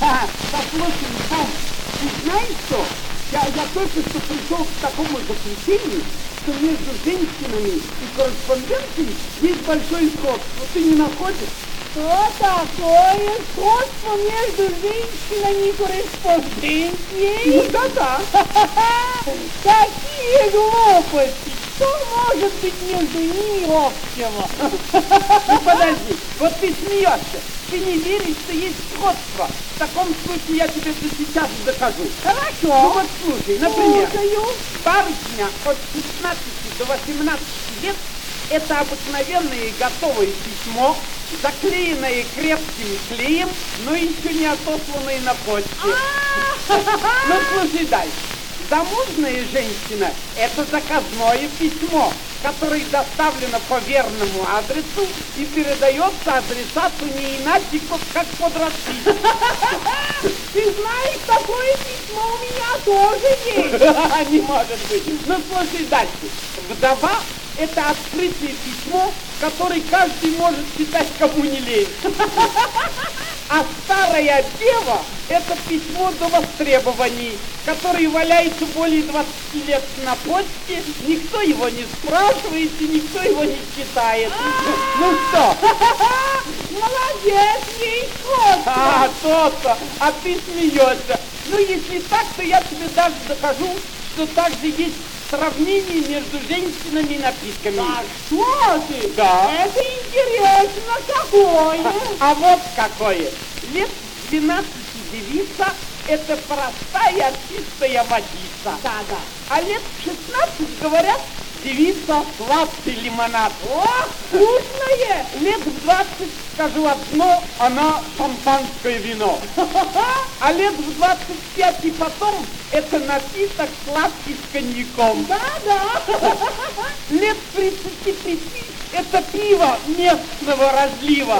Послушай, Том, ты знаешь что? Я только что пришел к такому заключению, что между женщинами и корреспонденцией есть большое сходство. Ты не находишь? Что такое сходство между женщинами и корреспонденцией? Да-да. Какие глупости! Что может быть между ними общего? Ну подожди, вот ты смеешься. Ты не веришь, что есть сходство. В таком случае я тебе это сейчас докажу. Хорошо. Ну вот слушай, например, Слушаю. барышня от 16 до 18 лет – это обыкновенное готовое письмо, заклеенное крепким клеем, но еще не отосланное на почте. Ну слушай дальше. Замужняя женщина – это заказное письмо, которое доставлено по верному адресу и передается адресату не иначе, как под расписку. Ты знаешь, такое письмо у меня тоже есть. Не может быть. Ну слушай дальше. Вдова – это открытое письмо, которое каждый может читать, кому не лень. А старая дева – это письмо до востребований, которое валяется более 20 лет на почте, никто его не спрашивает и никто его не читает. Ну что? Молодец, есть сходство. То-то, а ты смеешься. Ну, если так, то я тебе даже докажу, что также есть сравнение между женщинами и напитками. Да что ты? Да. Это интересно какое. А вот какое. Лет 12 девица – это простая чистая водица. Да. А лет 16, говорят, девица сладкий лимонад. О, вкусное. Лет в 20, скажу одно, она шампанское вино. А лет в 25 и потом это напиток сладкий с коньяком. Да. Лет 35 это пиво местного разлива.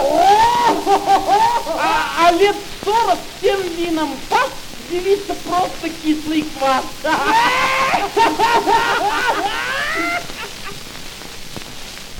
А лет 40 тем вином пас девица просто кислый квас.